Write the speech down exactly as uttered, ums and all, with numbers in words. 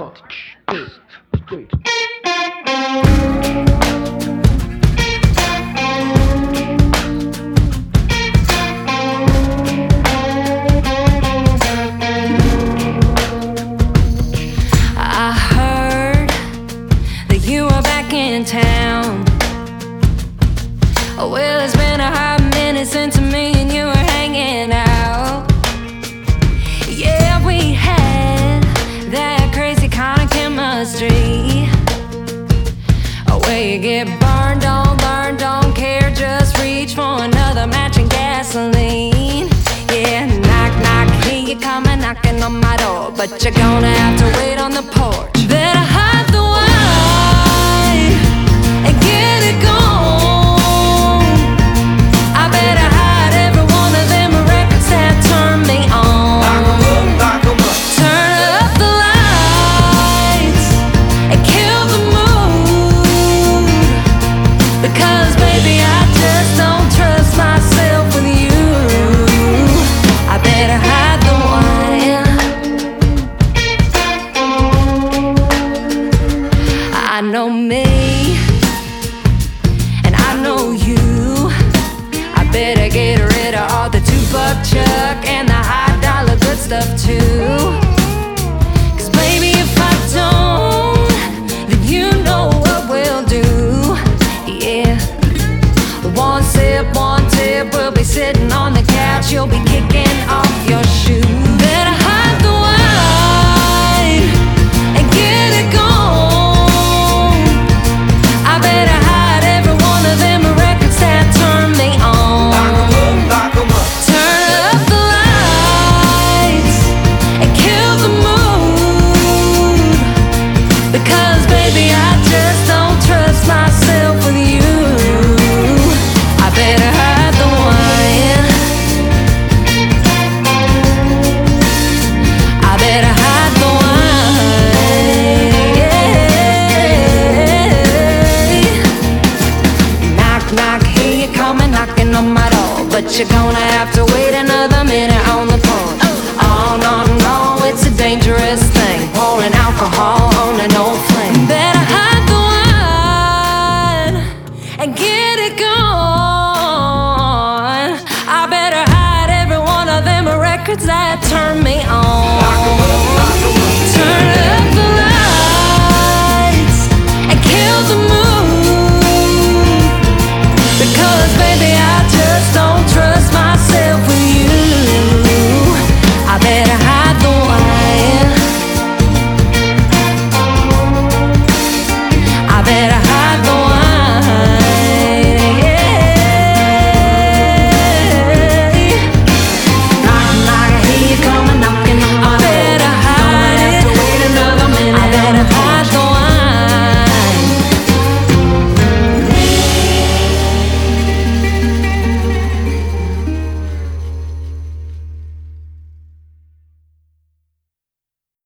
One, two, three. I heard that you are back in town. Oh, well, it's been a hot minute since me and you were hanging out. Yeah, we had that crazy kind of chemistry. Oh, where you get burned, don't burn, don't care, just reach for another match and gasoline. Yeah, knock, knock, hear you coming, knocking on my door, but you're gonna have to wait on the porch. Better hide the wine and get it gone. I better hide every one of them records that turn me on. Turn up the lights and kill the mood, because baby, I just don't trust myself with you. I better hide the wine. I know me.